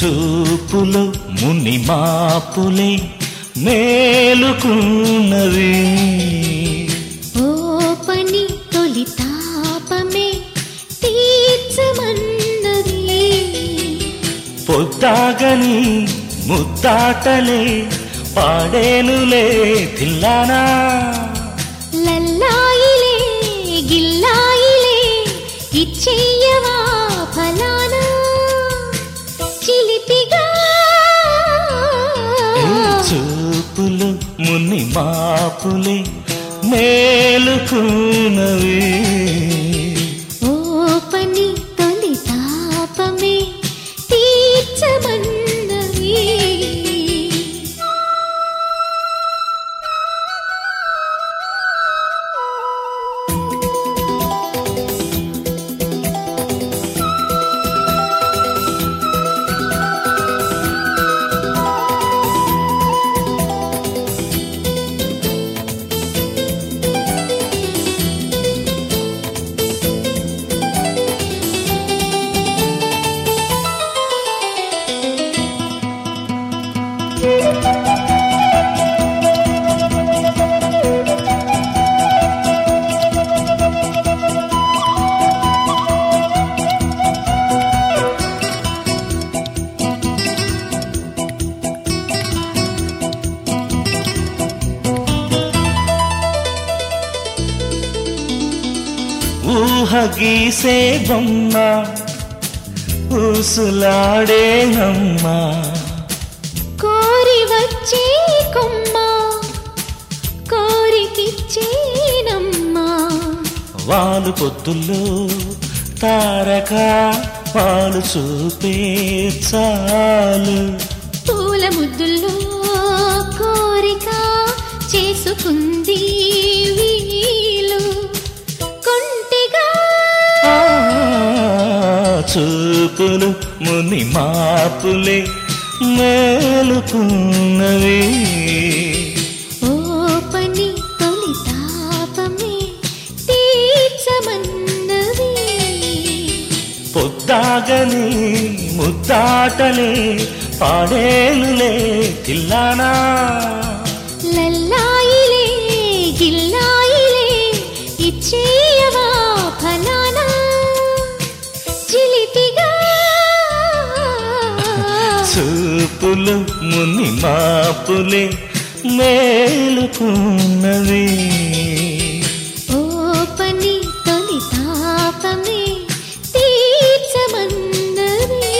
చూపులో ముని మాపులే మేలుకున్నవి. ఓ పని తొలి తాపమే తీర్చమన్నది. పొద్దాగని ముద్దాటలే పాడేనులే తిల్లానా. లల్లాయిలే గిల్లాయిలే ఇచ్చేయవా ఫలానా. చిలిపిగా చూపులు ముని మాపులే మేలుకున్నవి. ఓ పని తొలి తాపమే తీర్చమన్నవి. ఊహ గీసే బొమ్మ ఊసులాడేనమ్మా. కోరి వచ్చే కొమ్మ కోరికిచ్చేనమ్మా. వాలు పొద్దుల్లో తారక పాలు చూపే చాలు. పూల ముద్దుల్లో కోరిక చేసుకుంది వీలు. కొంటిగా చూపులు ముని మాపులే మేలుకున్నవి. ఓ పని తొలి తాపమే తీర్చమన్నవి. పొద్దాగని ముద్దాటలే పాడేనులే తిల్లానా. లల్లాయిలే గిల్లాయిలే ఇచ్చేయవా ఫలానా. చిలిపిగా చూపులు ముని మాపులే మేలుకున్నవి. ఓ పని తొలి తాపమే తీర్చమన్నవి.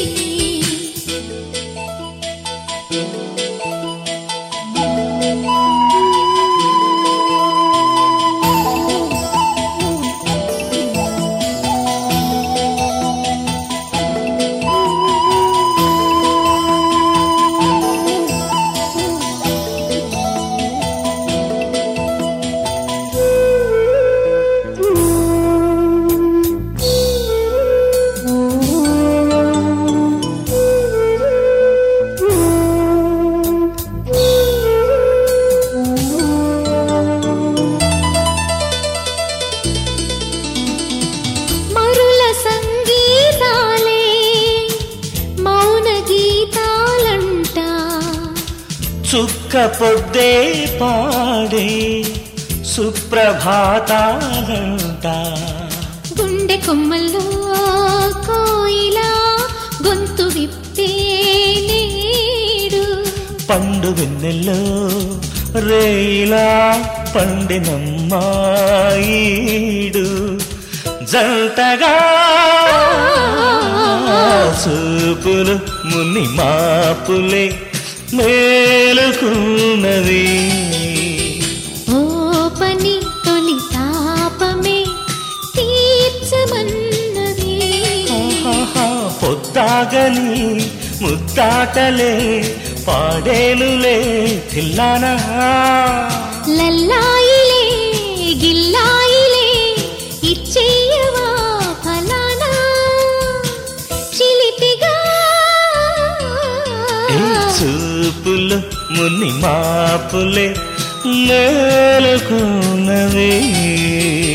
మరుల సంగీతాలే మౌన గీతాలంట. చుక్క పొద్దే పాడే సుప్రభాతాలంట. గుండె కొమ్మల్లో కోయిలా గొంతు విప్పే నేడు. పండు వెన్నెల్లో రేయిలా పండినమ్మాయిడు. జంటగా చూపులు ముని మాపులే మేలుకున్నవి. ఓ పని తొలి తాపమే తీర్చమన్నవి. పొద్దాగని ముద్దాటలే పాడేనులే తిల్లానా. లల్లాయిలే గిల్లాయిలే ఇచ్చేయవా ఫలానా. చిలిపిగా చూపులు ముని మాపులే మేలుకున్నవి.